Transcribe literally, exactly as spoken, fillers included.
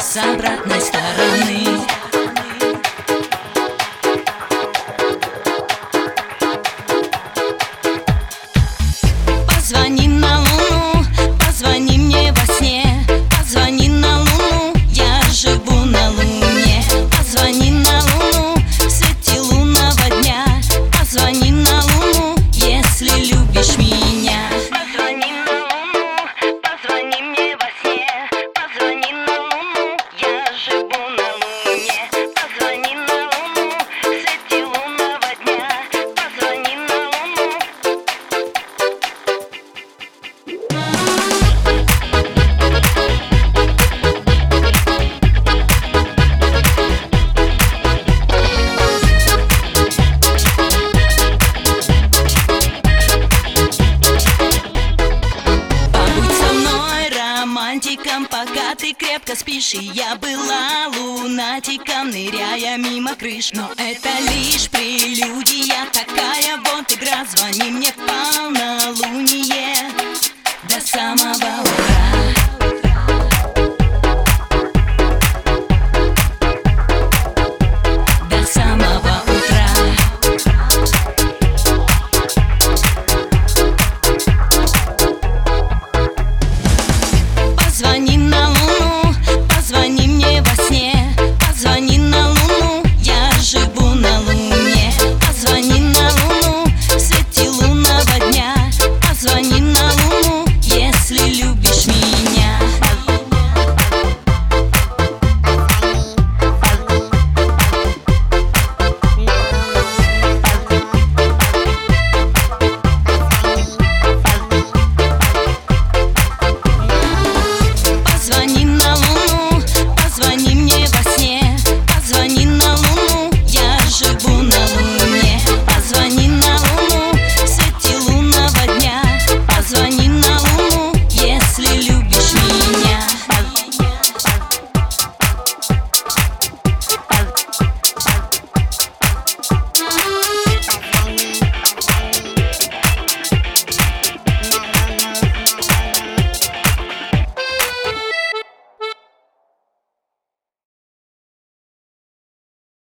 с обратной стороны. Позвони на Луну, позвони мне во сне. Позвони на Луну, я живу на Луне. Позвони на Луну в свете лунного дня. Позвони на Луну, если любишь меня. Позвони на Луну, позвони мне во сне. Позвони на Луну, я живу на Луне. Позвони на Луну в свете лунного дня. Позвони на Луну. Пока ты крепко спишь, и я была лунатиком, ныряя мимо крыш. Но это лишь прелюдия такая, вот игра. Звони мне в полнолуние до самого утра.